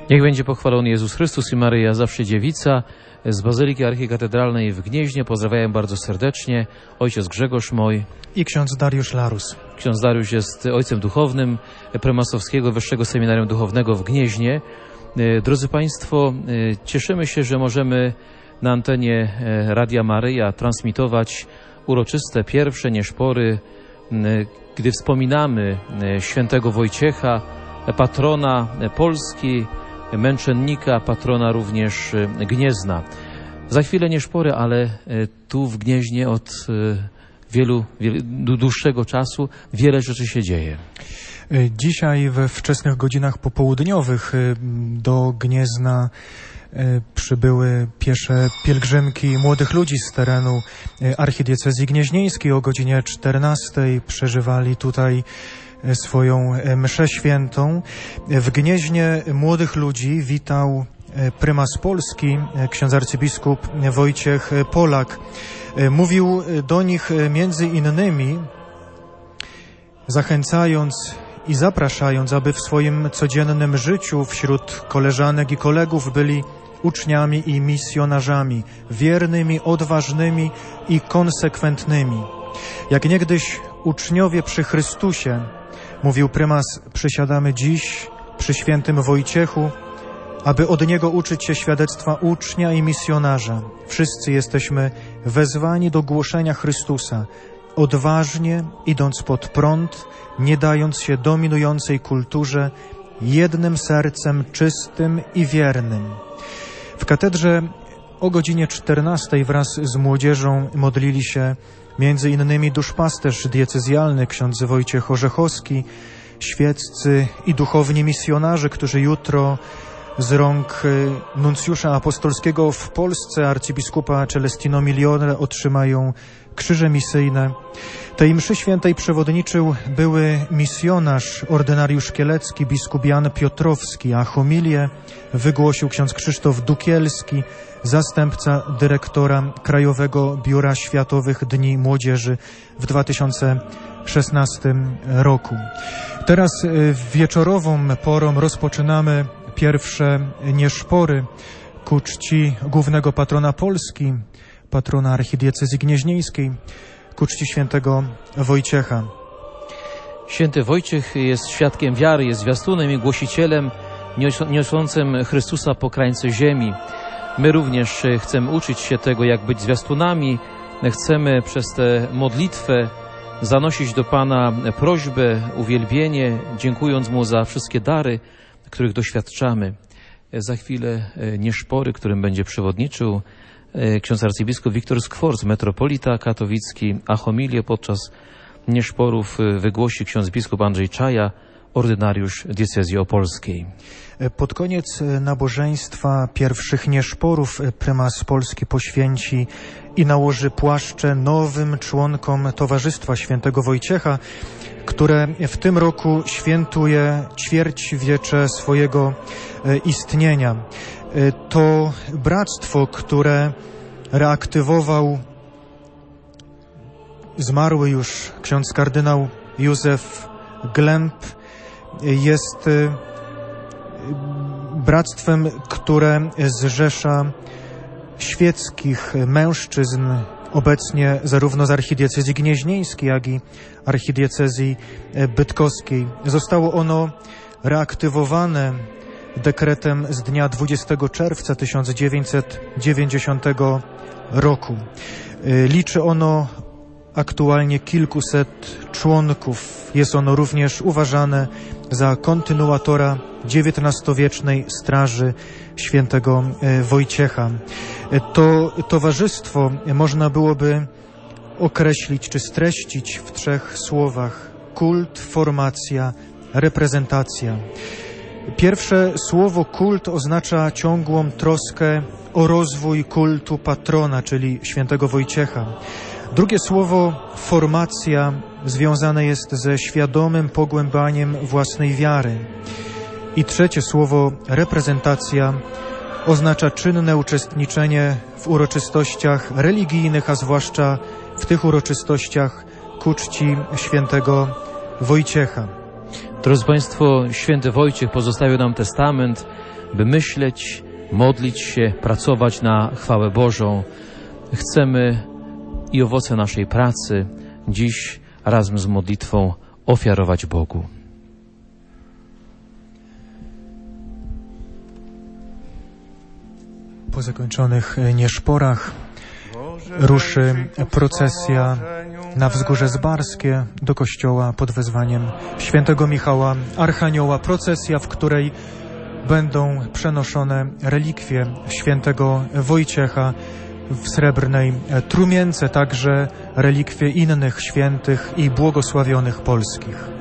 Niech będzie pochwalony Jezus Chrystus i Maryja zawsze Dziewica. Z Bazyliki Archikatedralnej w Gnieźnie pozdrawiam bardzo serdecznie ojciec Grzegorz Moj i ksiądz Dariusz Larus. Ksiądz Dariusz jest ojcem duchownym Prymasowskiego Wyższego Seminarium Duchownego w Gnieźnie. Drodzy Państwo, cieszymy się, że możemy na antenie Radia Maryja transmitować uroczyste pierwsze nieszpory, gdy wspominamy świętego Wojciecha, patrona Polski, męczennika, patrona również Gniezna. Za chwilę nieszpory, ale tu w Gnieźnie od dłuższego czasu wiele rzeczy się dzieje. Dzisiaj we wczesnych godzinach popołudniowych do Gniezna przybyły piesze pielgrzymki młodych ludzi z terenu archidiecezji gnieźnieńskiej. O godzinie 14 przeżywali tutaj swoją mszę świętą. W Gnieźnie młodych ludzi witał prymas Polski, ksiądz arcybiskup Wojciech Polak. Mówił do nich między innymi, zachęcając i zapraszając, aby w swoim codziennym życiu wśród koleżanek i kolegów byli uczniami i misjonarzami, wiernymi, odważnymi i konsekwentnymi. Jak niegdyś uczniowie przy Chrystusie, mówił prymas, przysiadamy dziś przy świętym Wojciechu, aby od niego uczyć się świadectwa ucznia i misjonarza. Wszyscy jesteśmy wezwani do głoszenia Chrystusa, odważnie idąc pod prąd, nie dając się dominującej kulturze, jednym sercem czystym i wiernym. W katedrze o godzinie 14 wraz z młodzieżą modlili się między innymi duszpasterz diecezjalny ksiądz Wojciech Orzechowski, świeccy i duchowni misjonarze, którzy jutro z rąk nuncjusza apostolskiego w Polsce, arcybiskupa Celestino Milione, otrzymają krzyże misyjne. Tej mszy świętej przewodniczył były misjonarz, ordynariusz kielecki, biskup Jan Piotrowski, a homilię wygłosił ksiądz Krzysztof Dukielski, zastępca dyrektora Krajowego Biura Światowych Dni Młodzieży w 2016 roku. Teraz wieczorową porą rozpoczynamy pierwsze nieszpory ku czci głównego patrona Polski, patrona archidiecezji gnieźnieńskiej, ku czci świętego Wojciecha. Święty Wojciech jest świadkiem wiary, jest zwiastunem i głosicielem niosącym Chrystusa po krańce ziemi. My również chcemy uczyć się tego, jak być zwiastunami. Chcemy przez tę modlitwę zanosić do Pana prośbę, uwielbienie, dziękując Mu za wszystkie dary, których doświadczamy. Za chwilę nieszpory, którym będzie przewodniczył ksiądz arcybiskup Wiktor Skworc, metropolita katowicki, a homilię podczas nieszporów wygłosi ksiądz biskup Andrzej Czaja, ordynariusz diecezji opolskiej. Pod koniec nabożeństwa pierwszych nieszporów prymas Polski poświęci i nałoży płaszcze nowym członkom Towarzystwa Świętego Wojciecha, które w tym roku świętuje ćwierćwiecze swojego istnienia. To bractwo, które reaktywował zmarły już ksiądz kardynał Józef Glemp, jest bractwem, które zrzesza świeckich mężczyzn obecnie zarówno z archidiecezji gnieźnieńskiej, jak i archidiecezji bydgoskiej. Zostało ono reaktywowane dekretem z dnia 20 czerwca 1990 roku. Liczy ono aktualnie kilkuset członków. Jest ono również uważane za kontynuatora XIX-wiecznej Straży Świętego Wojciecha. To towarzystwo można byłoby określić czy streścić w 3 słowach: kult, formacja, reprezentacja. Pierwsze słowo kult oznacza ciągłą troskę o rozwój kultu patrona, czyli świętego Wojciecha. Drugie słowo formacja związane jest ze świadomym pogłębianiem własnej wiary. I trzecie słowo reprezentacja oznacza czynne uczestniczenie w uroczystościach religijnych, a zwłaszcza w tych uroczystościach ku czci świętego Wojciecha. Drodzy Państwo, święty Wojciech pozostawił nam testament, by myśleć, modlić się, pracować na chwałę Bożą. Chcemy i owoce naszej pracy dziś razem z modlitwą ofiarować Bogu. Po zakończonych nieszporach ruszy procesja na Wzgórze Zbarskie do kościoła pod wezwaniem świętego Michała Archanioła. Procesja, w której będą przenoszone relikwie świętego Wojciecha w srebrnej trumience, także relikwie innych świętych i błogosławionych polskich.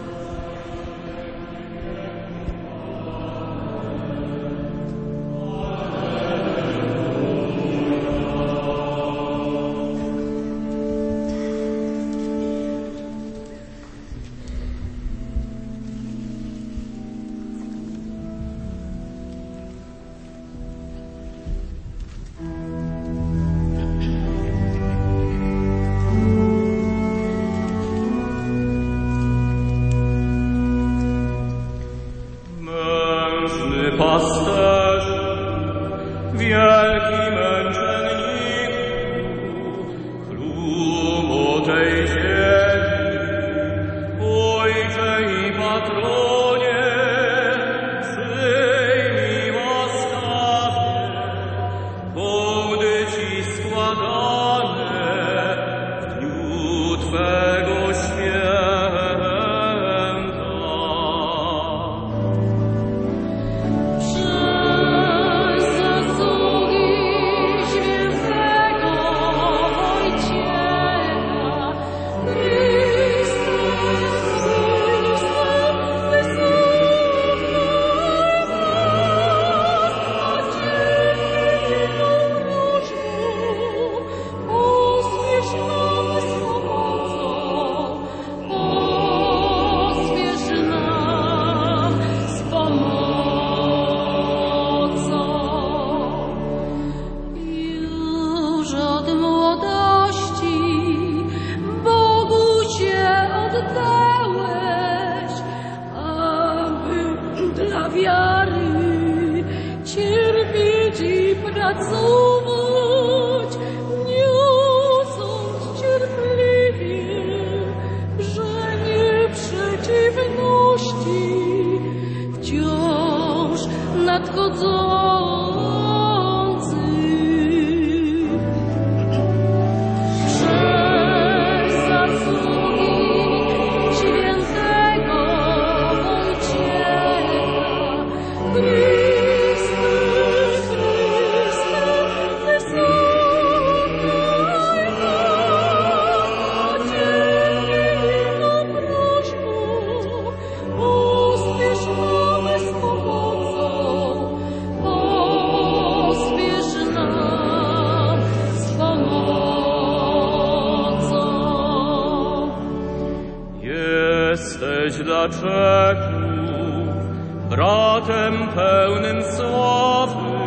bratem pełnym sławy,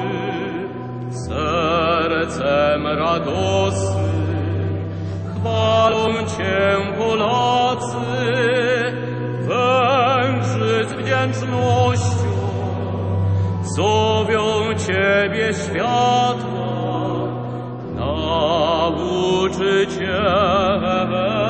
sercem radosnym, chwalą Cię Polacy, Węgrzyc wdzięcznością, zowią Ciebie światła, nauczyciele.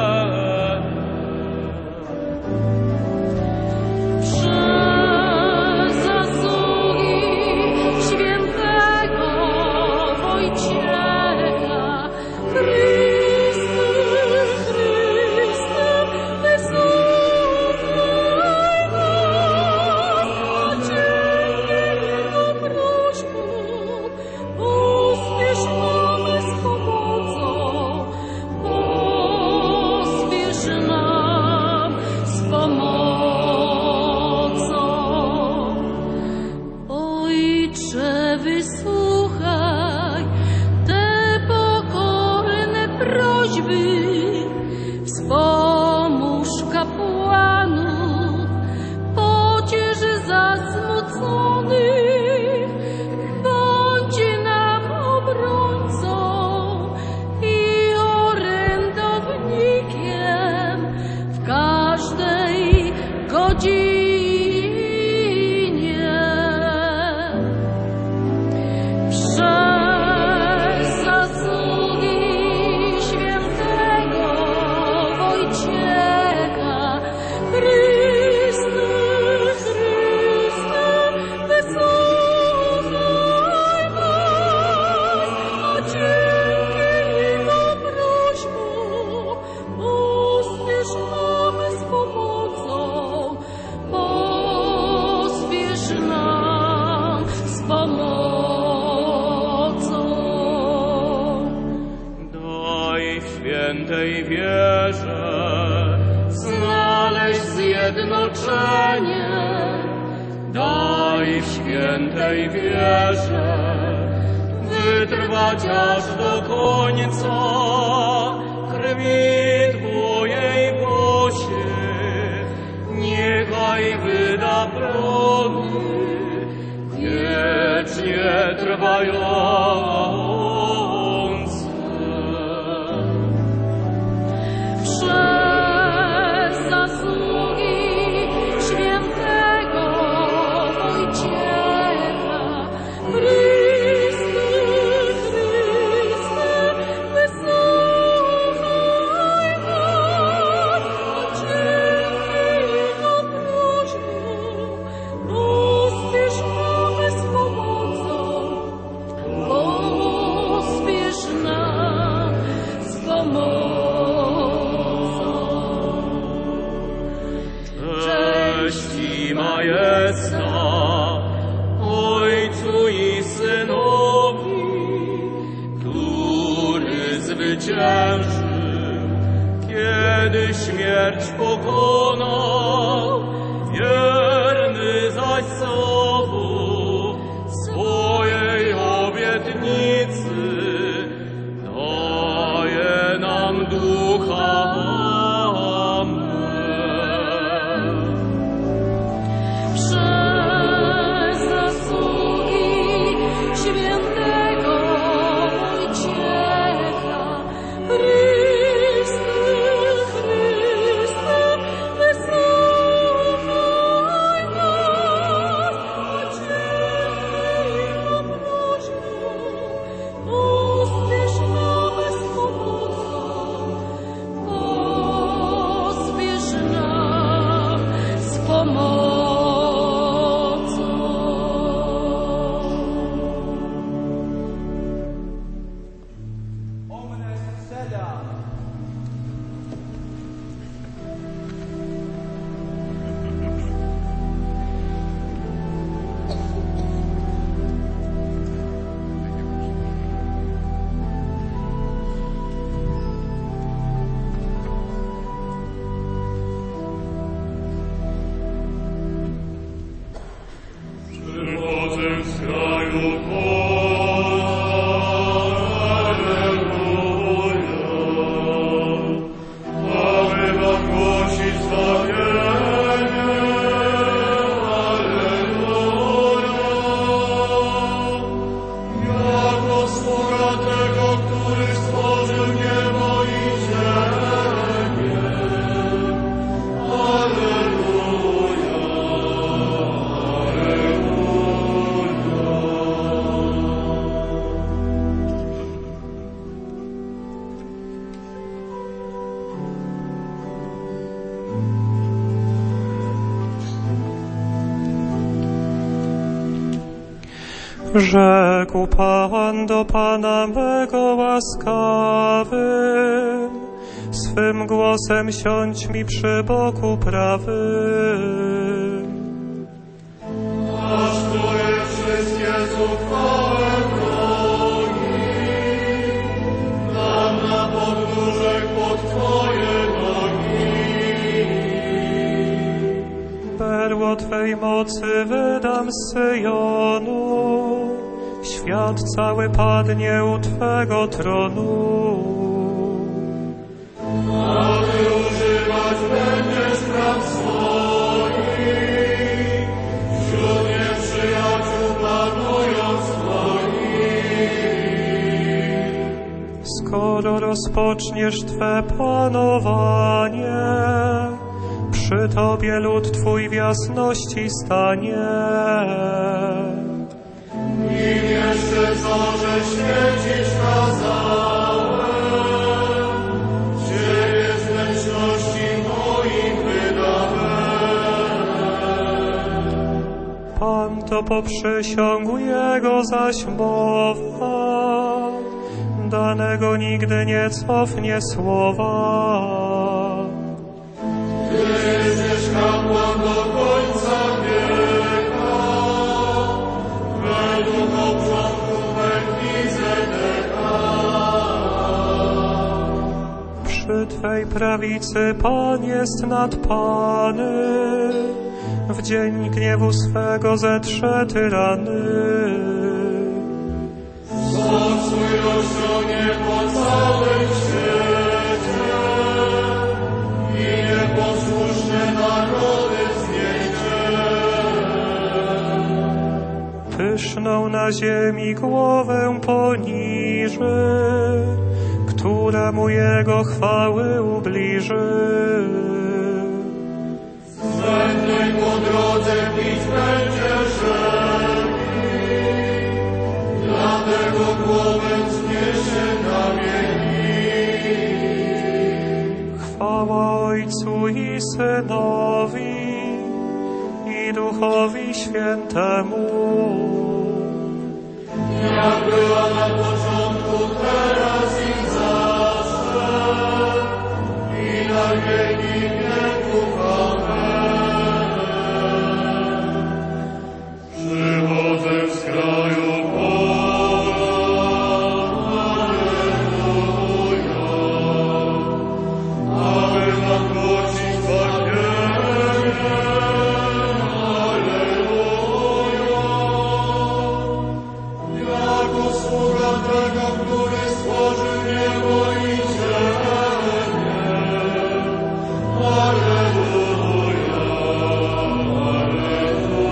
milczenie, daj w świętej wierze wytrwać aż do końca, krwi Twojej posiew, niechaj wyda plony wiecznie trwające. Przez zasługi świętego Wojciecha, Chryste, wysłuchaj nas, dzięki Jego prośbą, pospiesz nam z pomocą, pospiesz nam z pomocą. Cześć i majestat Ojcu i Synowi, który zwyciężył, kiedy śmierć pokonał, wierny zaś słowu swojej obietnicy, daje nam ducha. Przez zasługi świętego Wojciecha, Chryste, wysłuchaj nas, dzięki Jego prośbą, pospiesz nam z pomocą, pospiesz nam z pomocą. Przychodzę z kraju pola, Alleluja. Mamy wam głosić zbawienie, Alleluja. Jako sługa tego, który stworzył niebo i ziemię, Alleluja. Rzekł Pan do Pana mego łaskawym, swym głosem siądź mi przy boku prawym. Aż Twoje wszystkie zuchwałe wrogi dam na podnóżek pod Twoje nogi. Berło Twej mocy wydam z Syjonu, świat cały padnie u Twego tronu. A Ty używać będziesz praw swoich, wśród nieprzyjaciół panując Twoich. Skoro rozpoczniesz Twe panowanie, przy Tobie lud Twój w jasności stanie. Im jeszcze zorze świecić kazałem, Ciebie z wnętrzności moich wydałem. Pan to poprzysiągł, Jego zaś mowa, danego nigdy nie cofnie słowa. Ty jesteś kapłan do końca wieka, według obrządku Melchizedeka. Przy Twej swej prawicy Pan jest nad Pany. W dzień gniewu swego zetrze tyrany. Zmocują się po całym świecie i nieposłuszne narody zniecie. Pyszną na ziemi głowę poniży, któremu jego chwały ubliży. Zbędnej po drodze pić będzie rzeki, dlatego głowę zniesie kamieni. Chwała Ojcu i Synowi, i Duchowi Świętemu. Jak była na początku, teraz i zawsze, i na wieki wieków. Amen. Przychodzę z kraju pola, Alleluja, aby nagłosić zbawienie, Alleluja. Jako sługa tego, który stworzył niebo i ziemię, Alleluja, Alleluja.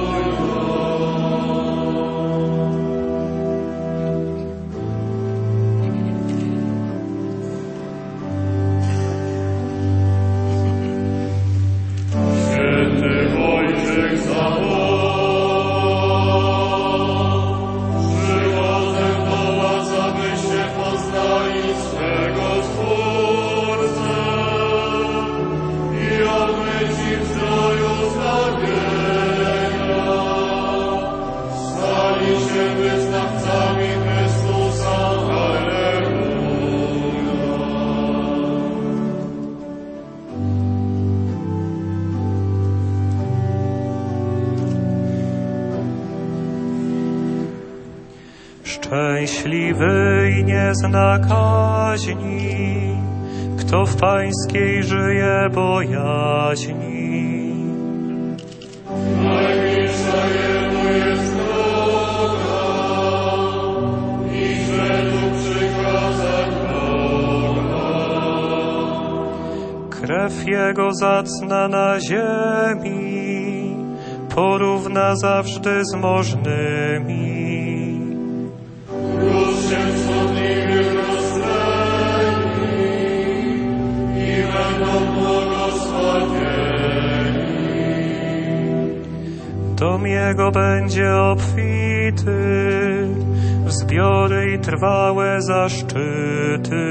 Święty Wojciech zawoła, przychodzę do was, abyście poznali swego Twórcę i obmyci w zdroju zbawienia, stali się wyznawcami Chrystusa. Alleluja. Szczęśliwy i nie zna kaźni, kto w Pańskiej żyje bojaźni. Najmilsza jemu jest droga i według przykazań Boga. Krew Jego zacna na ziemi, porówna zawsze z możnymi. Róż się wschodliwych rozleni i będą błogosławieni. Dom Jego będzie obfity w zbiory i trwałe zaszczyty.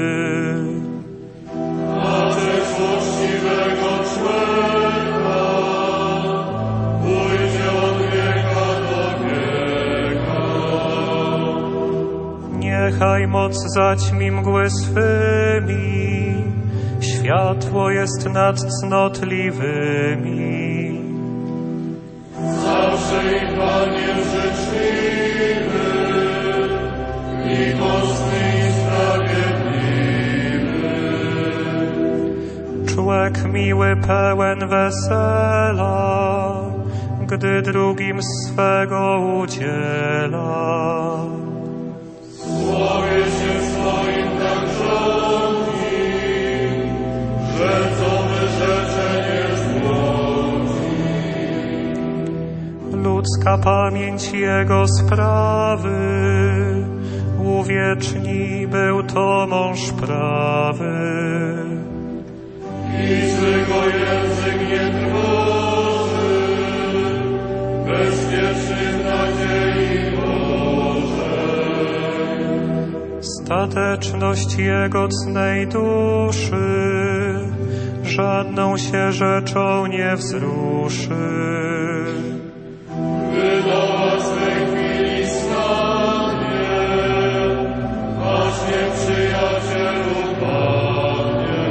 A przez uczciwego człowieka pójdzie od wieka do wieka. Niechaj moc zaćmi mgły swymi, światło jest nad cnotliwymi. Zawsze i Pan jest życzliwy i mocny i sprawiedliwy. Człek miły pełen wesela, gdy drugim swego udziela. Słowie się swoim tak rządzi, że co wyrzeczenie zbłądzi. Ludzka pamięć Jego sprawy uwieczni, był to mąż prawy. I złego język nie trwoży, bezpieczny w nadziei Bożej. Stateczność Jego cnej duszy żadną się rzeczą nie wzruszy. Wydoła swej chwili stanie, aż nieprzyjaciel upadnie.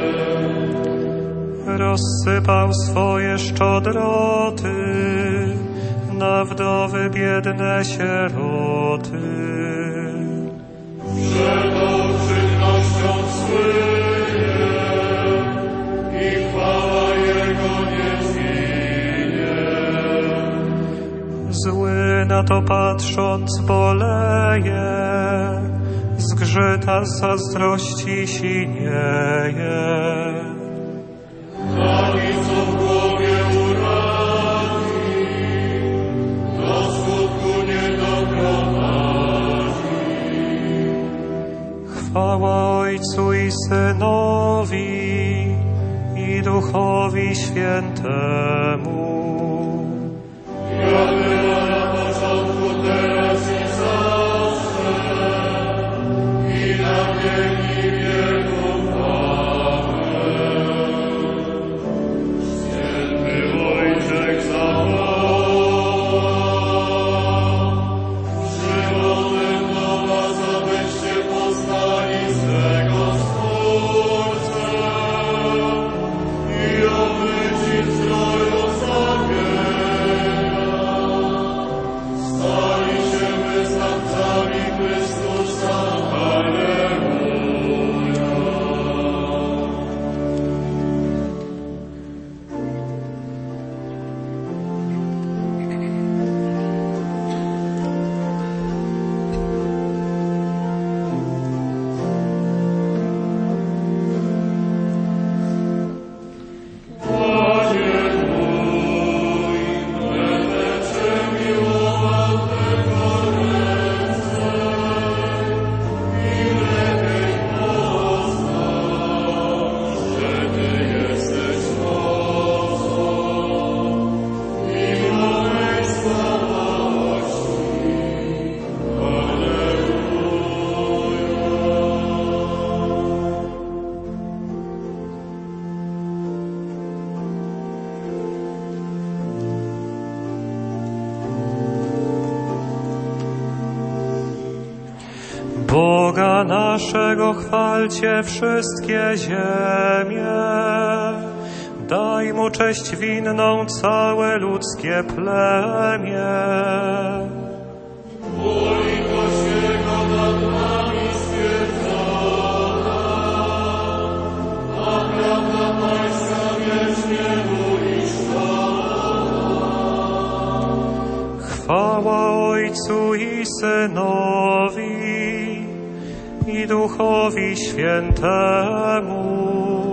Rozsypał swoje szczodroty na wdowy biedne sieroty. Przed obrzydnością słynie na to patrząc boleje, zgrzyta z zazdrości sinieje. Taki, co w głowie uradzi, do skutku nie doprowadzi. Chwała Ojcu i Synowi, i Duchowi Świętemu. Jak była na początku, teraz i zawsze, i na wieki wieków. Amen. Święty Wojciech zawoła, przywołam do was, abyście poznali swego Stwórcę i obyci w zdroju zbawienia. Stali się wyznawcami Chrystusa. Alleluja. Panie mój, będę Cię miłował tylko więcej i lepiej poznam, że Ty jesteś mocą i mojej słabości. Alleluja. Boga naszego chwalcie wszystkie ziemie, daj Mu cześć winną całe ludzkie plemię. Litość Jego nad nami stwierdzona, a prawda Pańska wiecznie uiszczona. Chwała Ojcu i Synowi, i Duchowi Świętemu.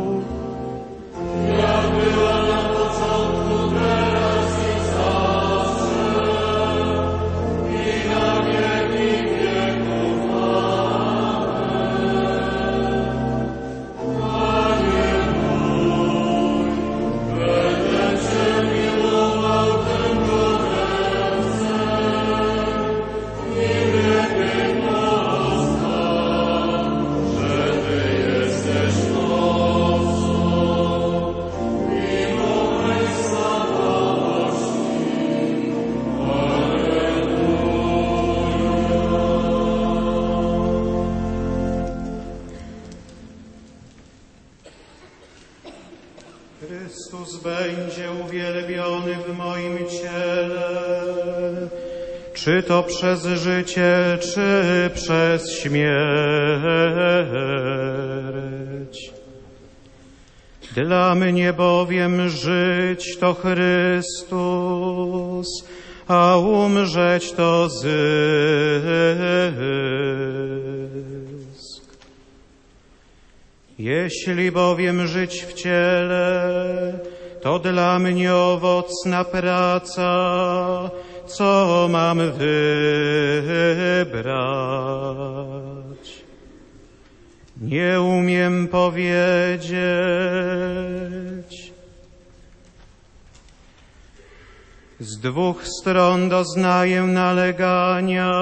Jak była na początku, teraz i zawsze, i na wieki wieków. Amen. Panie mój, będę Cię miłował tylko więcej i lepiej poznam, że Ty jesteś mocą i mojej słabości. Chrystus będzie uwielbiony w moim ciele, czy to przez życie, czy przez śmierć. Dla mnie bowiem żyć to Chrystus, a umrzeć to zysk. Jeśli bowiem żyć w ciele, to dla mnie owocna praca, co mam wybrać. Nie umiem powiedzieć. Z dwóch stron doznaję nalegania.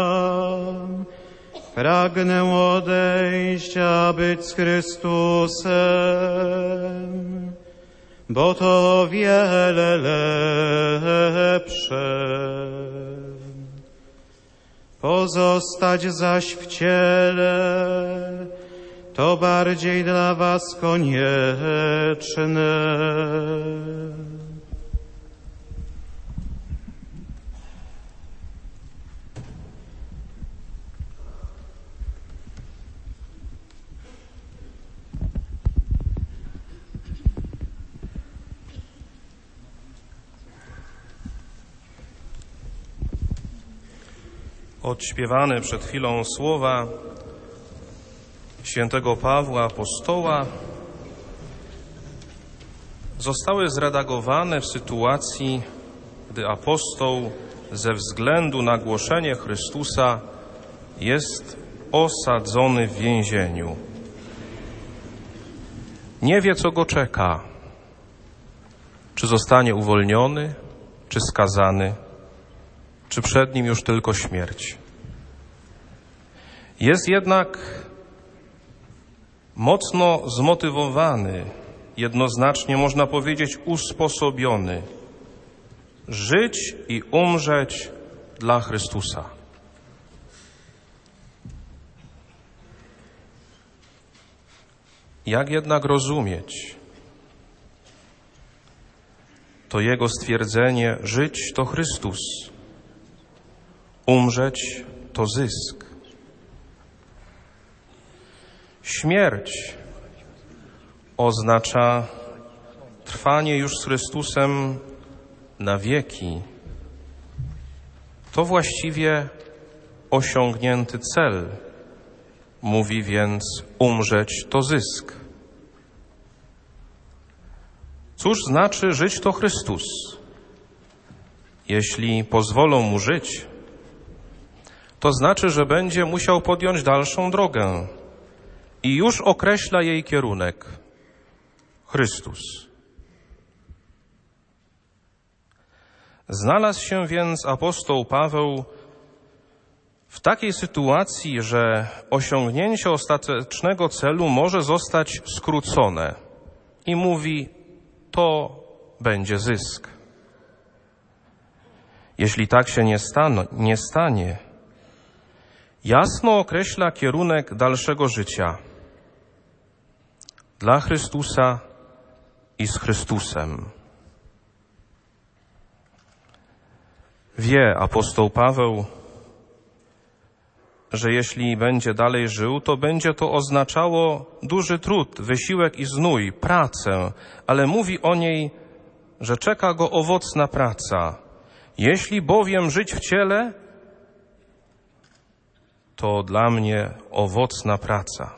Pragnę odejść, a być z Chrystusem, bo to wiele lepsze. Pozostać zaś w ciele, to bardziej dla was konieczne. Odśpiewane przed chwilą słowa świętego Pawła Apostoła zostały zredagowane w sytuacji, gdy apostoł ze względu na głoszenie Chrystusa jest osadzony w więzieniu. Nie wie, co go czeka. Czy zostanie uwolniony, czy skazany, czy przed nim już tylko śmierć. Jest jednak mocno zmotywowany, jednoznacznie można powiedzieć usposobiony, żyć i umrzeć dla Chrystusa. Jak jednak rozumieć to jego stwierdzenie: żyć to Chrystus, umrzeć to zysk? Śmierć oznacza trwanie już z Chrystusem na wieki. To właściwie osiągnięty cel. Mówi więc: umrzeć to zysk. Cóż znaczy żyć to Chrystus? Jeśli pozwolą mu żyć, to znaczy, że będzie musiał podjąć dalszą drogę i już określa jej kierunek: Chrystus. Znalazł się więc apostoł Paweł w takiej sytuacji, że osiągnięcie ostatecznego celu może zostać skrócone i mówi: to będzie zysk. Jeśli tak się nie stanie, jasno określa kierunek dalszego życia dla Chrystusa i z Chrystusem. Wie apostoł Paweł, że jeśli będzie dalej żył, to będzie to oznaczało duży trud, wysiłek i znój, pracę, ale mówi o niej, że czeka go owocna praca. Jeśli bowiem żyć w ciele, to dla mnie owocna praca.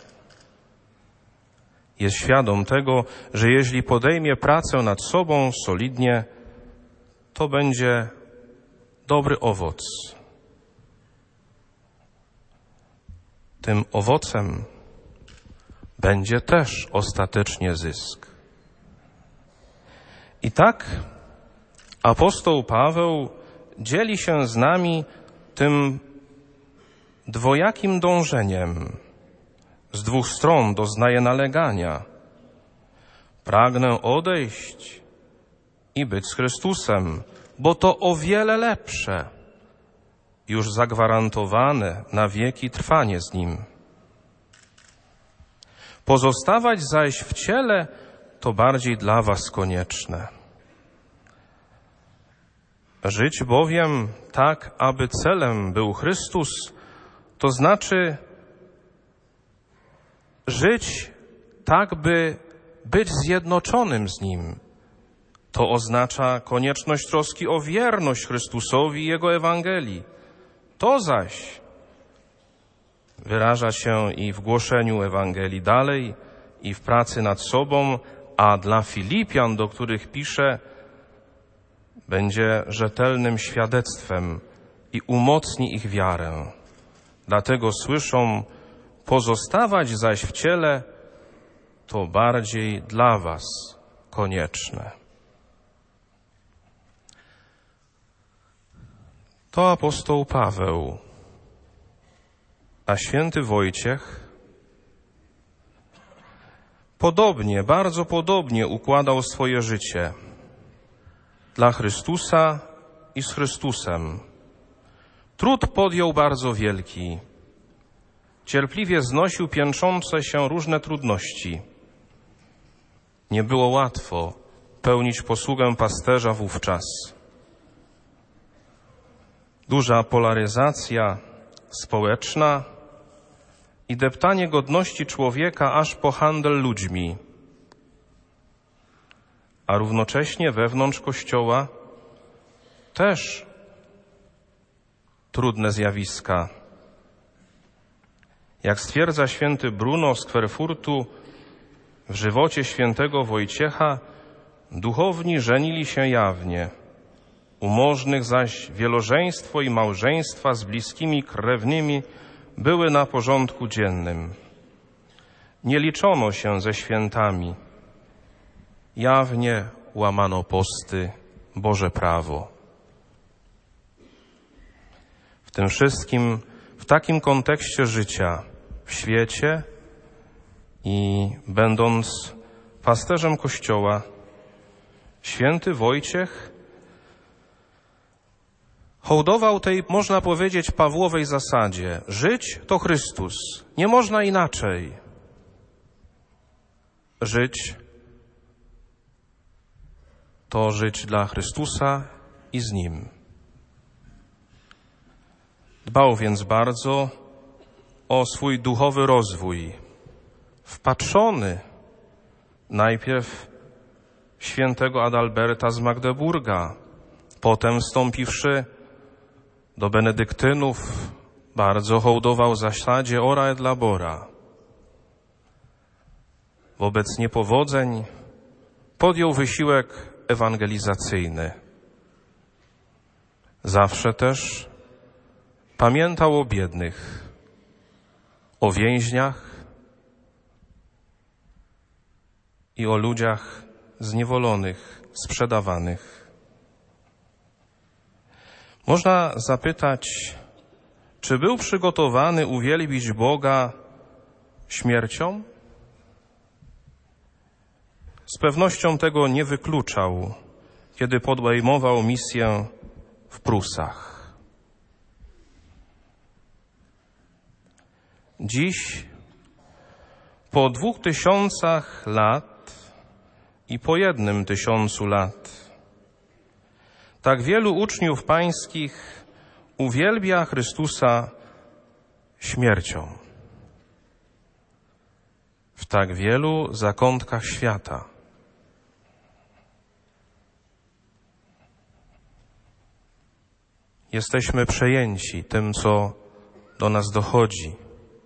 Jest świadom tego, że jeśli podejmie pracę nad sobą solidnie, to będzie dobry owoc. Tym owocem będzie też ostatecznie zysk. I tak apostoł Paweł dzieli się z nami tym dwojakim dążeniem. Z dwóch stron doznaje nalegania. Pragnę odejść i być z Chrystusem, bo to o wiele lepsze, już zagwarantowane na wieki trwanie z Nim. Pozostawać zaś w ciele to bardziej dla was konieczne. Żyć bowiem tak, aby celem był Chrystus, to znaczy żyć tak, by być zjednoczonym z Nim. To oznacza konieczność troski o wierność Chrystusowi i Jego Ewangelii. To zaś wyraża się i w głoszeniu Ewangelii dalej, i w pracy nad sobą, a dla Filipian, do których pisze, będzie rzetelnym świadectwem i umocni ich wiarę. Dlatego słyszą: pozostawać zaś w ciele to bardziej dla was konieczne. To apostoł Paweł, a święty Wojciech podobnie, bardzo podobnie układał swoje życie dla Chrystusa i z Chrystusem. Trud podjął bardzo wielki. Cierpliwie znosił piętrzące się różne trudności. Nie było łatwo pełnić posługę pasterza wówczas. Duża polaryzacja społeczna i deptanie godności człowieka aż po handel ludźmi. A równocześnie wewnątrz Kościoła też trudne zjawiska. Jak stwierdza święty Bruno z Querfurtu, w żywocie świętego Wojciecha duchowni żenili się jawnie, u możnych zaś wielożeństwo i małżeństwa z bliskimi krewnymi były na porządku dziennym. Nie liczono się ze świętami. Jawnie łamano posty, Boże prawo. W tym wszystkim, w takim kontekście życia, w świecie i będąc pasterzem Kościoła, święty Wojciech hołdował tej, można powiedzieć, Pawłowej zasadzie. Żyć to Chrystus. Nie można inaczej. Żyć to żyć dla Chrystusa i z Nim. Dbał więc bardzo o swój duchowy rozwój, wpatrzony najpierw w świętego Adalberta z Magdeburga, potem wstąpiwszy do benedyktynów, bardzo hołdował zasadzie ora et labora. Wobec niepowodzeń podjął wysiłek ewangelizacyjny. Zawsze też pamiętał o biednych, o więźniach i o ludziach zniewolonych, sprzedawanych. Można zapytać, czy był przygotowany uwielbić Boga śmiercią? Z pewnością tego nie wykluczał, kiedy podejmował misję w Prusach. Dziś, po 2000 lat i po 1000 lat, tak wielu uczniów pańskich uwielbia Chrystusa śmiercią. W tak wielu zakątkach świata. Jesteśmy przejęci tym, co do nas dochodzi.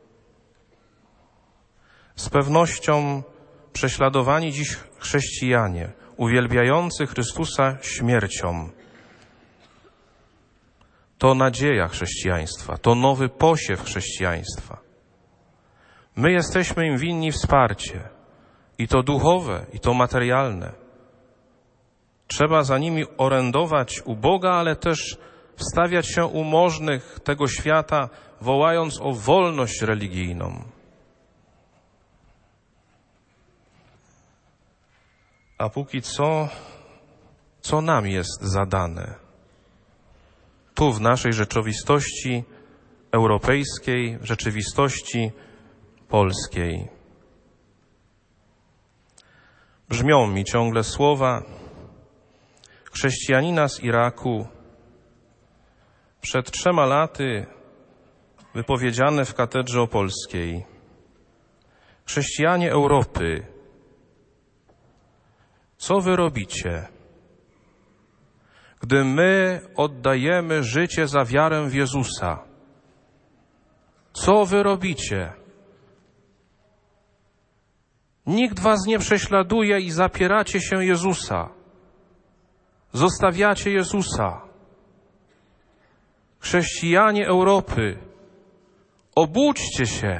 Z pewnością prześladowani dziś chrześcijanie, uwielbiający Chrystusa śmiercią, to nadzieja chrześcijaństwa, to nowy posiew chrześcijaństwa. My jesteśmy im winni wsparcie, i to duchowe, i to materialne. Trzeba za nimi orędować u Boga, ale też wstawiać się u możnych tego świata, wołając o wolność religijną. A póki co nam jest zadane? Tu w naszej rzeczywistości europejskiej, w rzeczywistości polskiej. Brzmią mi ciągle słowa chrześcijanina z Iraku przed 3 laty wypowiedziane w Katedrze Opolskiej. Chrześcijanie Europy, co wy robicie, gdy my oddajemy życie za wiarę w Jezusa? Co wy robicie? Nikt was nie prześladuje i zapieracie się Jezusa. Zostawiacie Jezusa. Chrześcijanie Europy, obudźcie się.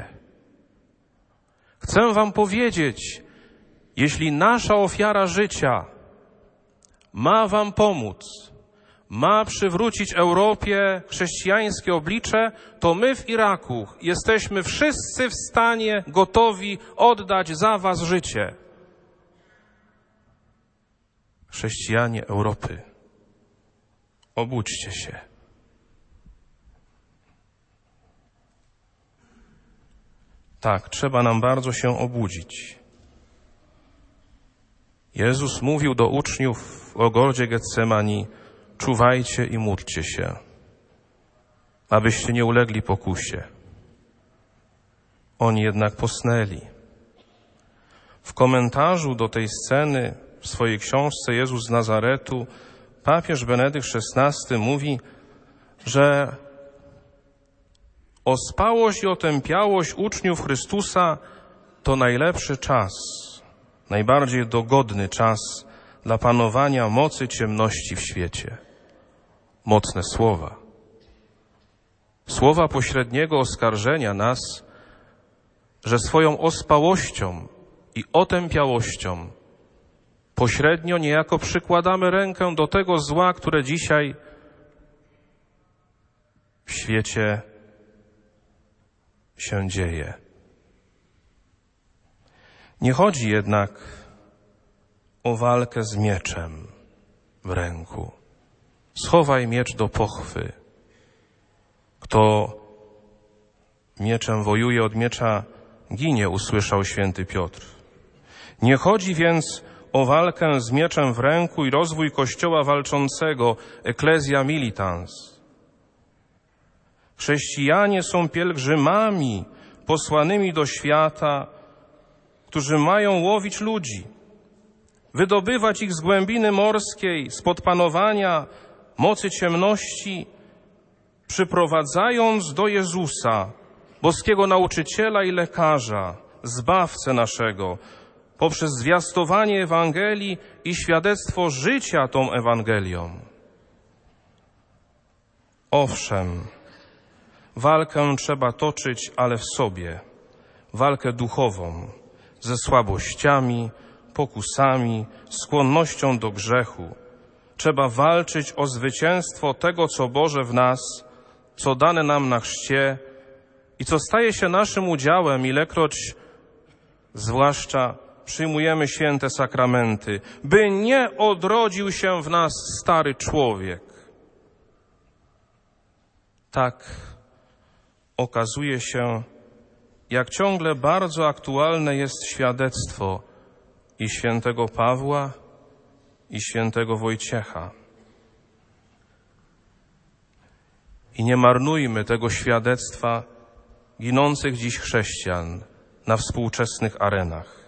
Chcę wam powiedzieć, jeśli nasza ofiara życia ma wam pomóc, ma przywrócić Europie chrześcijańskie oblicze, to my w Iraku jesteśmy wszyscy w stanie, gotowi oddać za was życie. Chrześcijanie Europy, obudźcie się. Tak, trzeba nam bardzo się obudzić. Jezus mówił do uczniów w ogrodzie Getsemani: czuwajcie i módlcie się, abyście nie ulegli pokusie. Oni jednak posnęli. W komentarzu do tej sceny w swojej książce Jezus z Nazaretu papież Benedykt XVI mówi, że Ospałość i otępiałość uczniów Chrystusa to najlepszy czas, najbardziej dogodny czas dla panowania mocy ciemności w świecie. Mocne słowa. Słowa pośredniego oskarżenia nas, że swoją ospałością i otępiałością pośrednio niejako przykładamy rękę do tego zła, które dzisiaj w świecie się dzieje. Nie chodzi jednak o walkę z mieczem w ręku. Schowaj miecz do pochwy. Kto mieczem wojuje, od miecza ginie, usłyszał święty Piotr. Nie chodzi więc o walkę z mieczem w ręku i rozwój Kościoła walczącego, ecclesia militans. Chrześcijanie są pielgrzymami posłanymi do świata, którzy mają łowić ludzi, wydobywać ich z głębiny morskiej, spod panowania mocy ciemności, przyprowadzając do Jezusa, boskiego nauczyciela i lekarza, zbawcę naszego, poprzez zwiastowanie Ewangelii i świadectwo życia tą Ewangelią. Owszem, walkę trzeba toczyć, ale w sobie, walkę duchową, ze słabościami, pokusami, skłonnością do grzechu. Trzeba walczyć o zwycięstwo tego, co Boże w nas, co dane nam na chrzcie i co staje się naszym udziałem, ilekroć zwłaszcza przyjmujemy święte sakramenty, by nie odrodził się w nas stary człowiek. Tak okazuje się, jak ciągle bardzo aktualne jest świadectwo i świętego Pawła, i świętego Wojciecha. I nie marnujmy tego świadectwa ginących dziś chrześcijan na współczesnych arenach.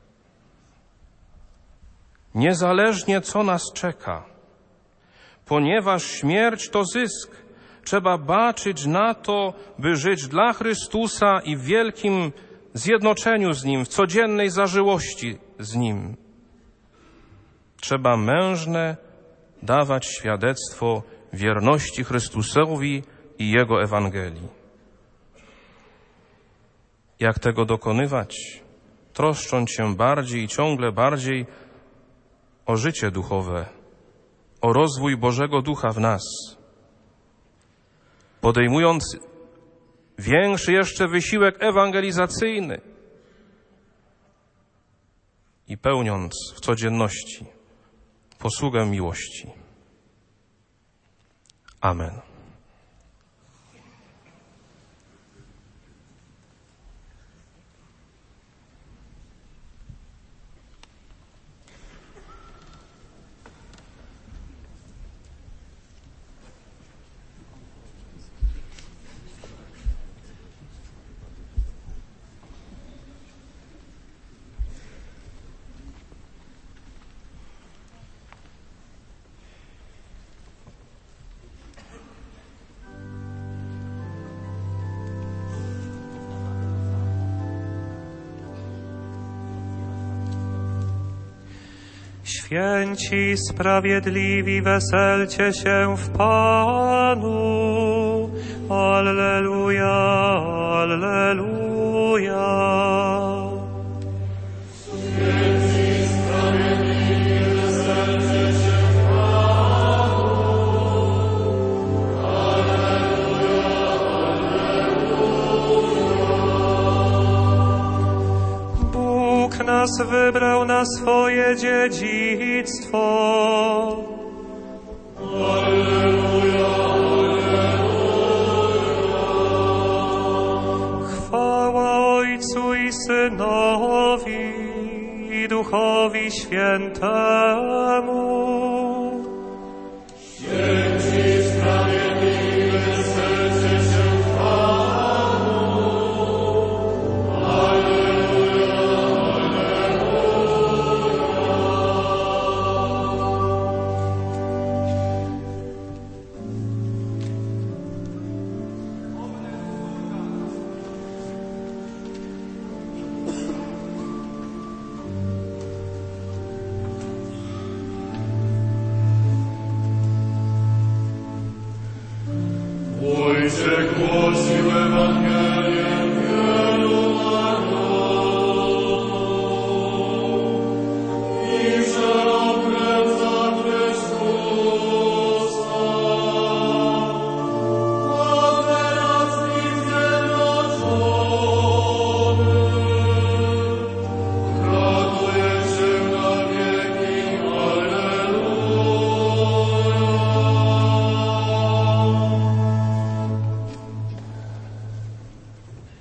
Niezależnie co nas czeka, ponieważ śmierć to zysk, trzeba baczyć na to, by żyć dla Chrystusa i w wielkim zjednoczeniu z Nim, w codziennej zażyłości z Nim. Trzeba mężne dawać świadectwo wierności Chrystusowi i Jego Ewangelii. Jak tego dokonywać? Troszcząc się bardziej i ciągle bardziej o życie duchowe, o rozwój Bożego Ducha w nas, podejmując większy jeszcze wysiłek ewangelizacyjny i pełniąc w codzienności posługę miłości. Amen. Święci, sprawiedliwi, weselcie się w Panu. Alleluja, alleluja. Święci, sprawiedliwi, weselcie się w Panu. Alleluja, alleluja. Bóg nas wybrał na swoje dziedzictwo. Alleluja, alleluja. Chwała Ojcu i Synowi i Duchowi Świętemu. Święci, sprawiedliwi, weselcie się w Panu. Alleluja, alleluja. Ojcze, głosił Ewangelię wielu narodom i szerokręca Chrystusa, a teraz z nim zjednoczony, raduje się na wieki. Alleluja.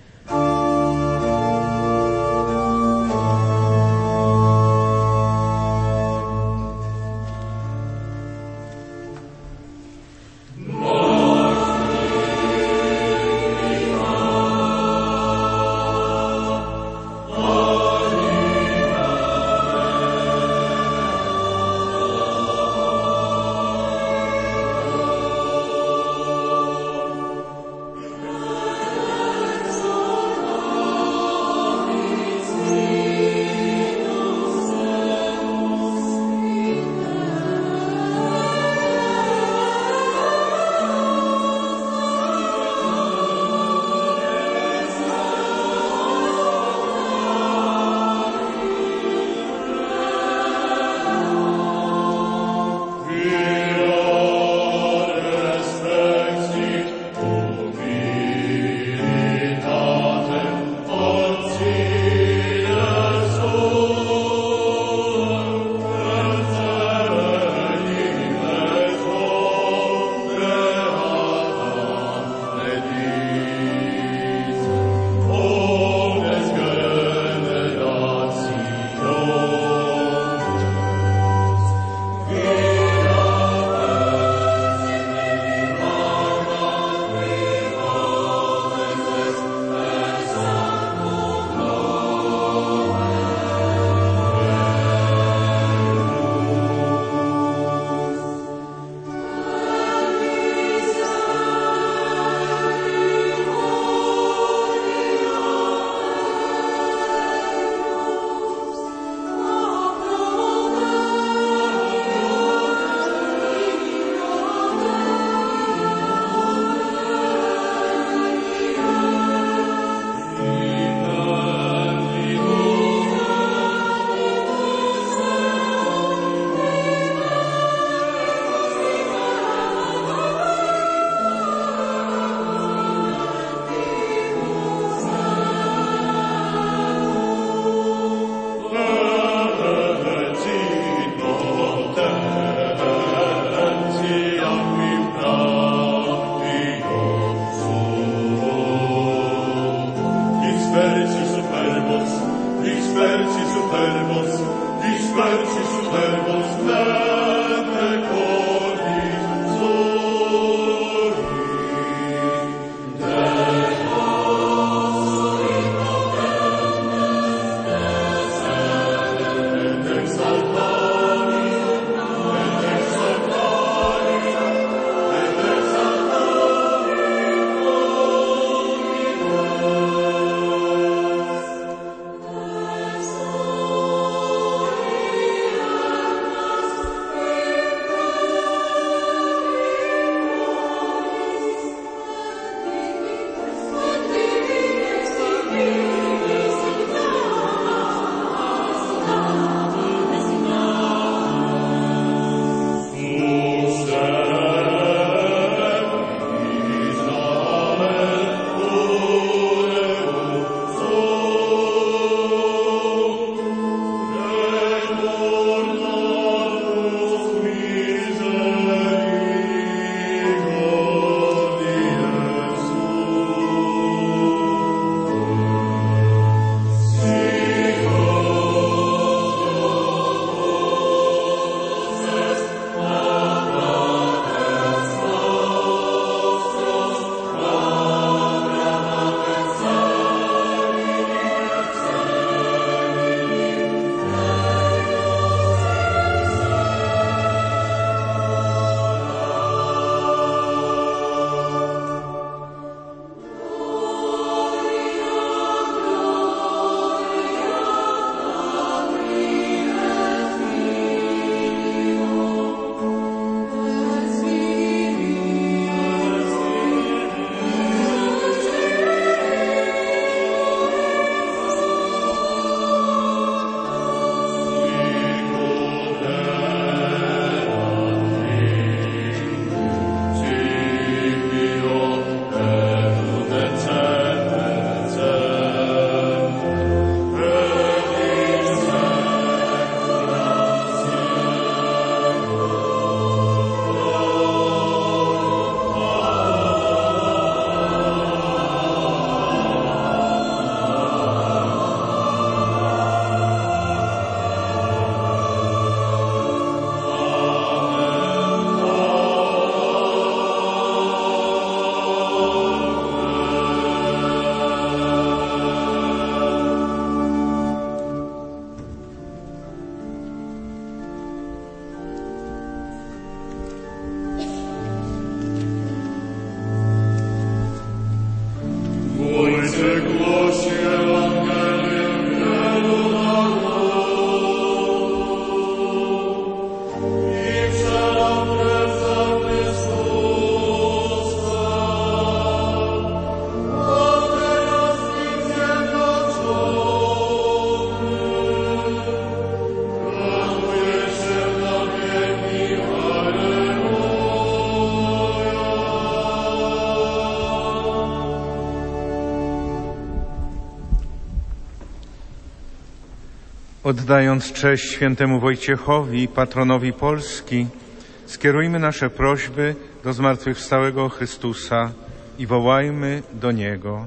Oddając cześć świętemu Wojciechowi, patronowi Polski, skierujmy nasze prośby do zmartwychwstałego Chrystusa i wołajmy do Niego.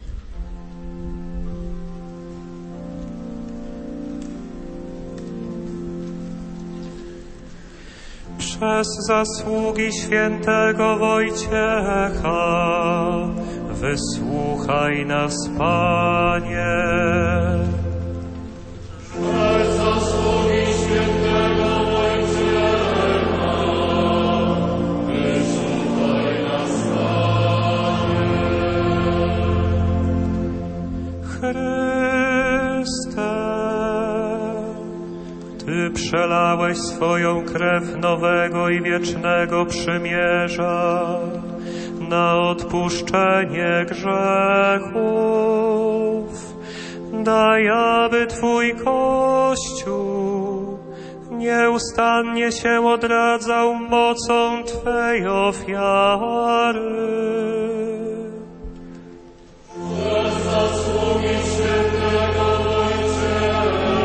Przez zasługi świętego Wojciecha wysłuchaj nas, Panie. Przez zasługi świętego Wojciecha wysłuchaj nas, Panie. Chryste, Ty przelałeś swoją krew nowego i wiecznego przymierza na odpuszczenie grzechów. Daj, aby Twój Kościół nieustannie się odradzał mocą Twej ofiary. Przez zasługi świętego Wojciecha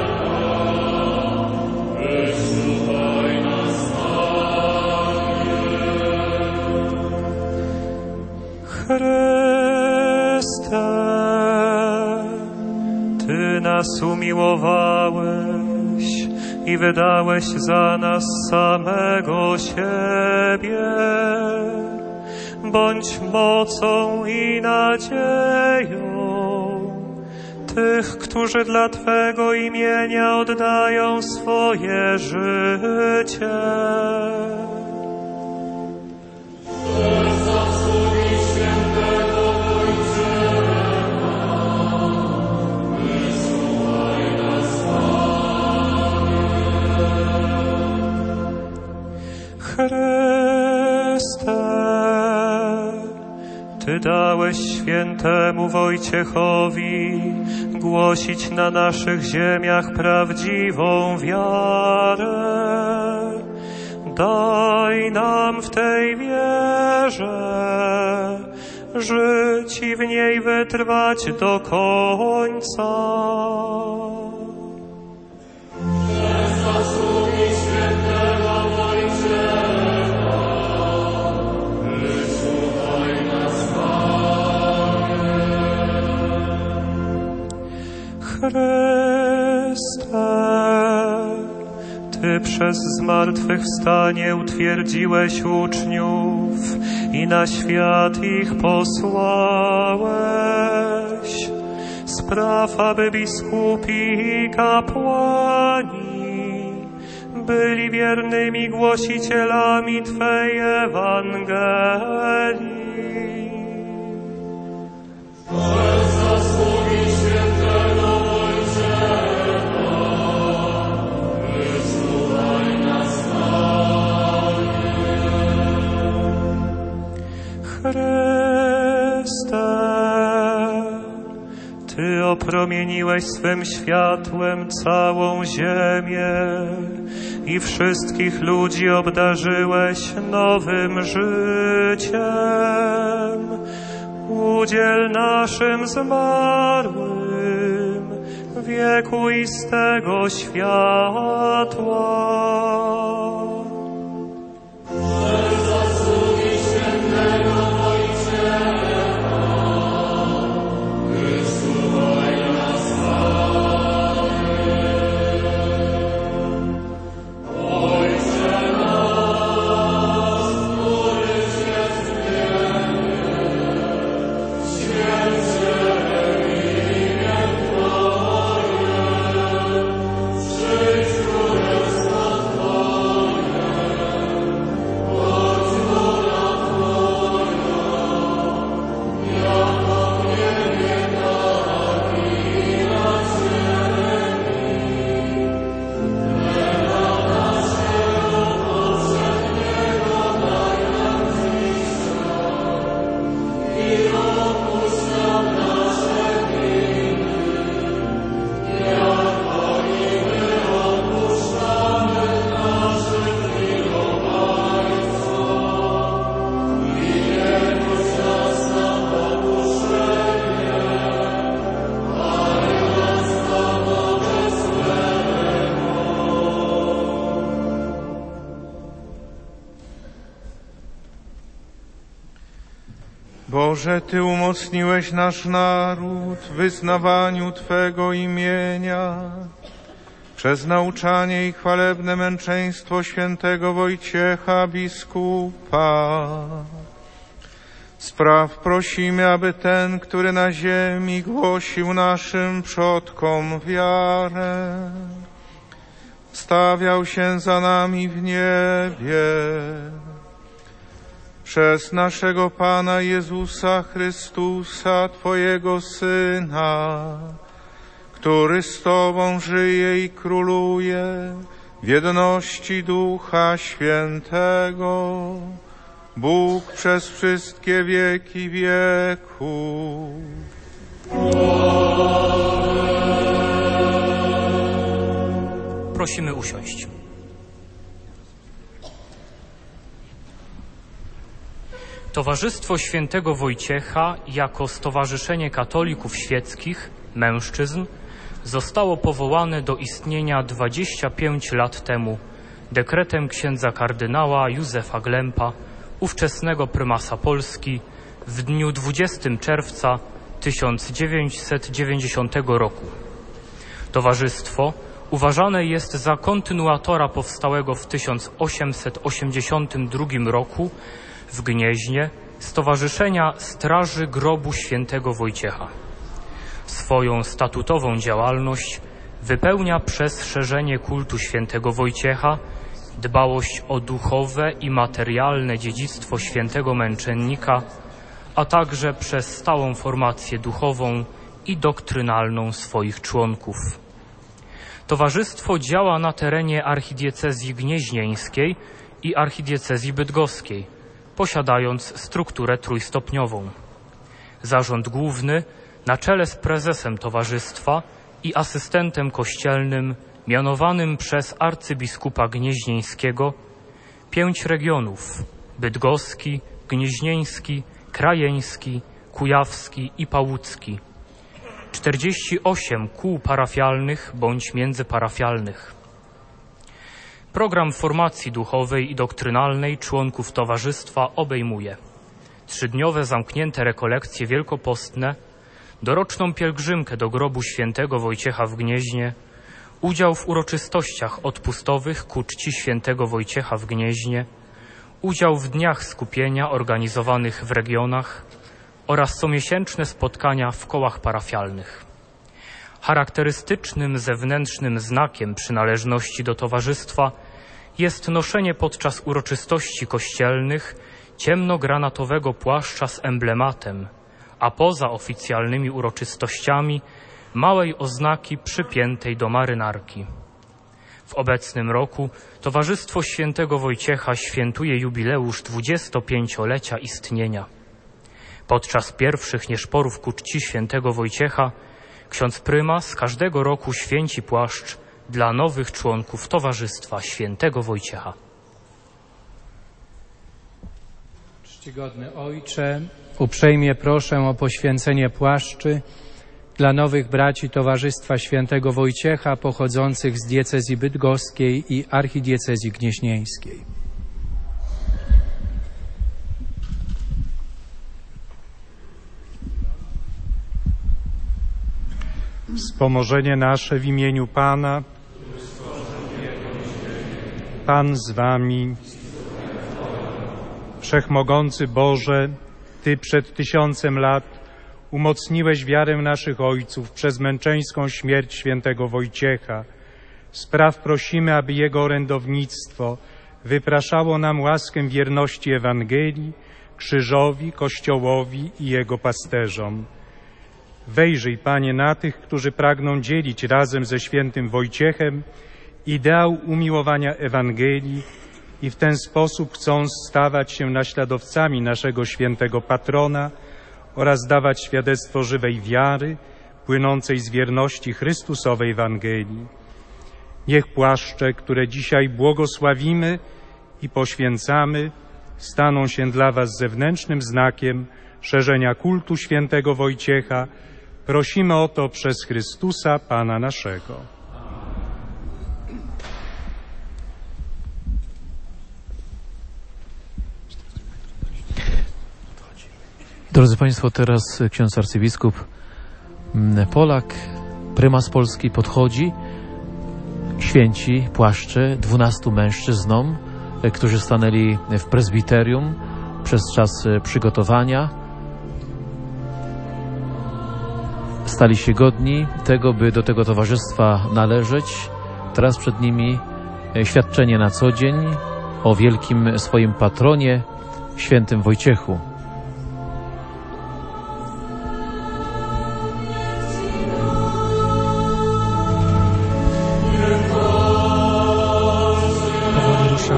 wysłuchaj nas, Panie. Chryste, Ty nas umiłowałeś i wydałeś za nas samego siebie. Bądź mocą i nadzieją tych, którzy dla Twego imienia oddają swoje życie. Przez zasługi świętego Wojciecha wysłuchaj nas, Chryste, Ty dałeś świętemu Wojciechowi głosić na naszych ziemiach prawdziwą wiarę. Daj nam w tej wierze żyć i w niej wytrwać do końca. Przez zasługi świętego Wojciecha wysłuchaj nas, Panie. Chryste, Ty przez zmartwychwstanie utwierdziłeś uczniów i na świat ich posłałeś. Spraw, aby biskupi i kapłani byli wiernymi głosicielami Twej Ewangelii. Przez zasługi świętego Wojciecha wysłuchaj nas, Panie. Chryste, Ty opromieniłeś swym światłem całą ziemię i wszystkich ludzi obdarzyłeś nowym życiem. Udziel naszym zmarłym wiekuistego światła. Przez zasługi świętego Wojciecha wysłuchaj nas, Panie. Ojcze nasz, któryś jest w niebie, święć się imię Twoje, przyjdź królestwo Twoje. Boże, Ty umocniłeś nasz naród w wyznawaniu Twego imienia przez nauczanie i chwalebne męczeństwo świętego Wojciecha biskupa. Spraw prosimy, aby ten, który na ziemi głosił naszym przodkom wiarę, stawiał się za nami w niebie. Przez naszego Pana Jezusa Chrystusa, Twojego Syna, który z Tobą żyje i króluje w jedności Ducha Świętego, Bóg przez wszystkie wieki wieków. Prosimy usiąść. Towarzystwo Świętego Wojciecha jako Stowarzyszenie Katolików Świeckich, mężczyzn, zostało powołane do istnienia 25 lat temu dekretem księdza kardynała Józefa Glempa, ówczesnego prymasa Polski, w dniu 20 czerwca 1990 roku. Towarzystwo uważane jest za kontynuatora powstałego w 1882 roku w Gnieźnie Stowarzyszenia Straży Grobu Świętego Wojciecha. Swoją statutową działalność wypełnia przez szerzenie kultu Świętego Wojciecha, dbałość o duchowe i materialne dziedzictwo świętego męczennika, a także przez stałą formację duchową i doktrynalną swoich członków. Towarzystwo działa na terenie archidiecezji gnieźnieńskiej i archidiecezji bydgoskiej, posiadając strukturę trójstopniową. Zarząd główny na czele z prezesem towarzystwa i asystentem kościelnym mianowanym przez arcybiskupa gnieźnieńskiego, 5 regionów: bydgoski, gnieźnieński, krajeński, kujawski i pałucki, 48 kół parafialnych bądź międzyparafialnych. Program formacji duchowej i doktrynalnej członków towarzystwa obejmuje 3-dniowe zamknięte rekolekcje wielkopostne, doroczną pielgrzymkę do grobu Świętego Wojciecha w Gnieźnie, udział w uroczystościach odpustowych ku czci Świętego Wojciecha w Gnieźnie, udział w dniach skupienia organizowanych w regionach oraz comiesięczne spotkania w kołach parafialnych. Charakterystycznym zewnętrznym znakiem przynależności do towarzystwa jest noszenie podczas uroczystości kościelnych ciemnogranatowego płaszcza z emblematem, a poza oficjalnymi uroczystościami małej oznaki przypiętej do marynarki. W obecnym roku Towarzystwo Świętego Wojciecha świętuje jubileusz 25-lecia istnienia. Podczas pierwszych nieszporów ku czci Świętego Wojciecha ksiądz prymas każdego roku święci płaszcz dla nowych członków Towarzystwa Świętego Wojciecha. Czcigodny Ojcze, uprzejmie proszę o poświęcenie płaszczy dla nowych braci Towarzystwa Świętego Wojciecha pochodzących z diecezji bydgoskiej i archidiecezji gnieźnieńskiej. Wspomożenie nasze w imieniu Pana. Pan z wami. Wszechmogący Boże, Ty przed 1000 lat umocniłeś wiarę naszych ojców przez męczeńską śmierć świętego Wojciecha. Spraw prosimy, aby jego orędownictwo wypraszało nam łaskę wierności Ewangelii, krzyżowi, Kościołowi i jego pasterzom. Wejrzyj, Panie, na tych, którzy pragną dzielić razem ze świętym Wojciechem ideał umiłowania Ewangelii i w ten sposób chcą stawać się naśladowcami naszego świętego patrona oraz dawać świadectwo żywej wiary płynącej z wierności Chrystusowej Ewangelii. Niech płaszcze, które dzisiaj błogosławimy i poświęcamy, staną się dla Was zewnętrznym znakiem szerzenia kultu świętego Wojciecha. Prosimy o to przez Chrystusa, Pana naszego. Drodzy Państwo, teraz ksiądz arcybiskup Polak, prymas Polski, podchodzi, święci płaszcze 12 mężczyznom, którzy stanęli w prezbiterium przez czas przygotowania. Stali się godni tego, by do tego towarzystwa należeć. Teraz przed nimi świadczenie na co dzień o wielkim swoim patronie, świętym Wojciechu. Powoli rusza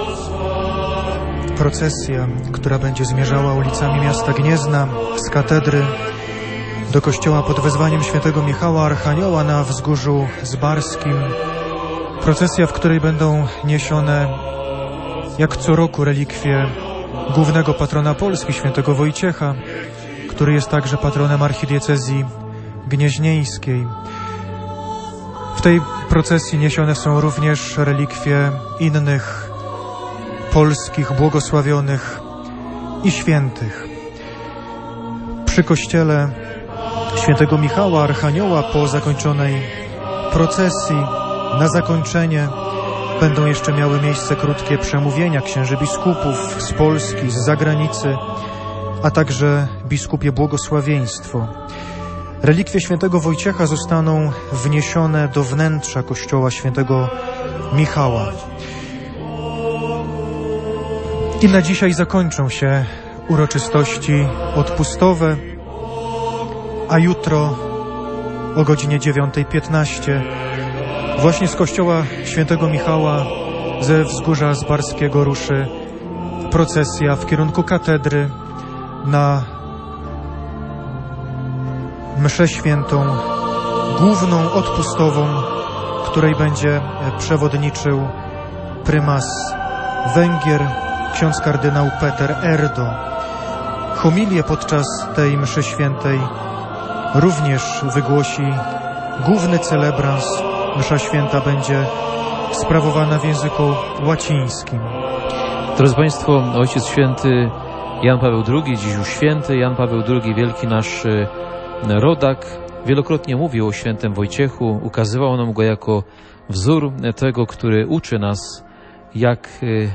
procesja, która będzie zmierzała ulicami miasta Gniezna z katedry do kościoła pod wezwaniem świętego Michała Archanioła na Wzgórzu Zbarskim. Procesja, w której będą niesione jak co roku relikwie głównego patrona Polski, świętego Wojciecha, który jest także patronem archidiecezji gnieźnieńskiej. W tej procesji niesione są również relikwie innych polskich błogosławionych i świętych. Przy kościele świętego Michała Archanioła po zakończonej procesji na zakończenie będą jeszcze miały miejsce krótkie przemówienia księży biskupów z Polski, z zagranicy, a także biskupie błogosławieństwo. Relikwie świętego Wojciecha zostaną wniesione do wnętrza kościoła świętego Michała. I na dzisiaj zakończą się uroczystości odpustowe, a jutro o godzinie 9:15 właśnie z kościoła świętego Michała ze Wzgórza Zbarskiego ruszy procesja w kierunku katedry na mszę świętą, główną odpustową, której będzie przewodniczył prymas Węgier, ksiądz kardynał Peter Erdo. Homilię podczas tej mszy świętej również wygłosi główny celebrans. Msza święta będzie sprawowana w języku łacińskim. Drodzy Państwo, Ojciec Święty Jan Paweł II, dziś już święty Jan Paweł II, wielki nasz rodak, wielokrotnie mówił o świętym Wojciechu, ukazywał nam go jako wzór tego, który uczy nas, jak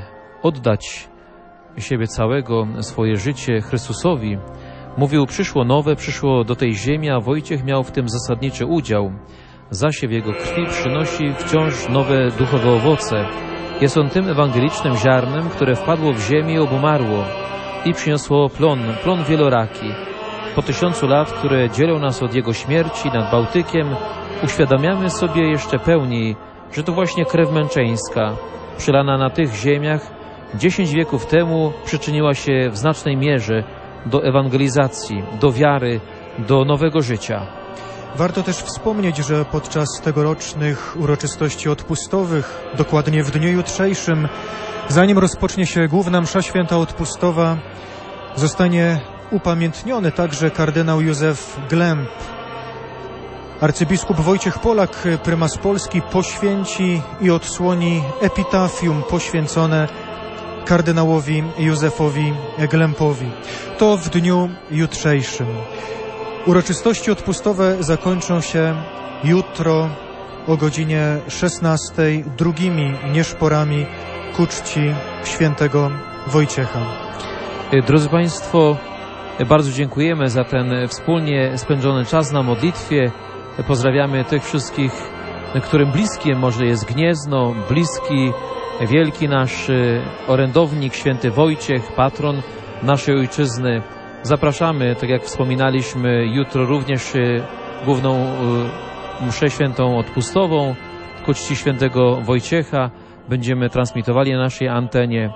oddać siebie całego, swoje życie Chrystusowi. Mówił, przyszło nowe, przyszło do tej ziemi, a Wojciech miał w tym zasadniczy udział. Zasiew jego krwi przynosi wciąż nowe duchowe owoce. Jest on tym ewangelicznym ziarnem, które wpadło w ziemię i obumarło i przyniosło plon wieloraki. Po 1000 lat, które dzielą nas od jego śmierci nad Bałtykiem, uświadamiamy sobie jeszcze pełniej, że to właśnie krew męczeńska, przelana na tych ziemiach 10 wieków temu, przyczyniła się w znacznej mierze do ewangelizacji, do wiary, do nowego życia. Warto też wspomnieć, że podczas tegorocznych uroczystości odpustowych, dokładnie w dniu jutrzejszym, zanim rozpocznie się główna msza święta odpustowa, zostanie upamiętniony także kardynał Józef Glemp. Arcybiskup Wojciech Polak, prymas Polski, poświęci i odsłoni epitafium poświęcone kardynałowi Józefowi Glempowi. To w dniu jutrzejszym. Uroczystości odpustowe zakończą się jutro o godzinie 16:00 drugimi nieszporami ku czci świętego Wojciecha. Drodzy Państwo, bardzo dziękujemy za ten wspólnie spędzony czas na modlitwie. Pozdrawiamy tych wszystkich, którym bliskie może jest Gniezno, bliski wielki nasz orędownik, święty Wojciech, patron naszej ojczyzny. Zapraszamy, tak jak wspominaliśmy, jutro również główną mszę świętą odpustową ku czci świętego Wojciecha. Będziemy transmitowali na naszej antenie.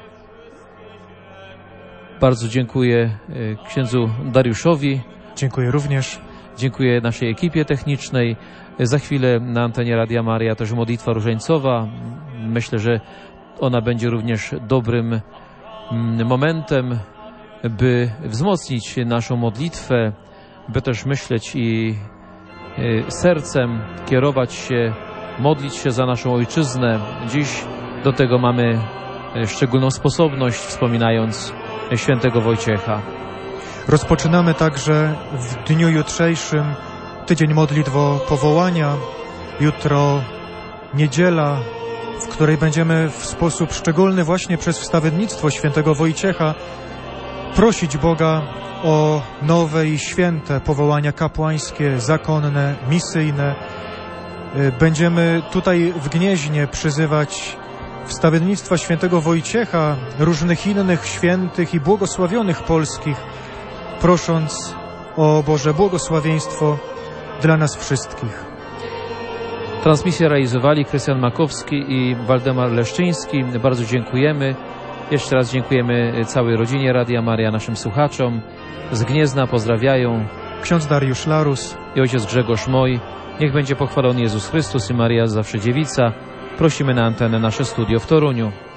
Bardzo dziękuję księdzu Dariuszowi. Dziękuję również. Dziękuję naszej ekipie technicznej. Za chwilę na antenie Radia Maryja też modlitwa różańcowa. Myślę, że ona będzie również dobrym momentem, by wzmocnić naszą modlitwę, by też myśleć i sercem kierować się, modlić się za naszą ojczyznę. Dziś do tego mamy szczególną sposobność, wspominając świętego Wojciecha. Rozpoczynamy także w dniu jutrzejszym tydzień modlitw o powołania. Jutro niedziela, w której będziemy w sposób szczególny właśnie przez wstawiennictwo świętego Wojciecha prosić Boga o nowe i święte powołania kapłańskie, zakonne, misyjne. Będziemy tutaj w Gnieźnie przyzywać wstawiennictwa świętego Wojciecha, różnych innych świętych i błogosławionych polskich, prosząc o Boże błogosławieństwo dla nas wszystkich. Transmisję realizowali Krystian Makowski i Waldemar Leszczyński. Bardzo dziękujemy. Jeszcze raz dziękujemy całej rodzinie Radia Maria, naszym słuchaczom. Z Gniezna pozdrawiają ksiądz Dariusz Larus i ojciec Grzegorz Moj. Niech będzie pochwalony Jezus Chrystus i Maria zawsze Dziewica. Prosimy na antenę nasze studio w Toruniu.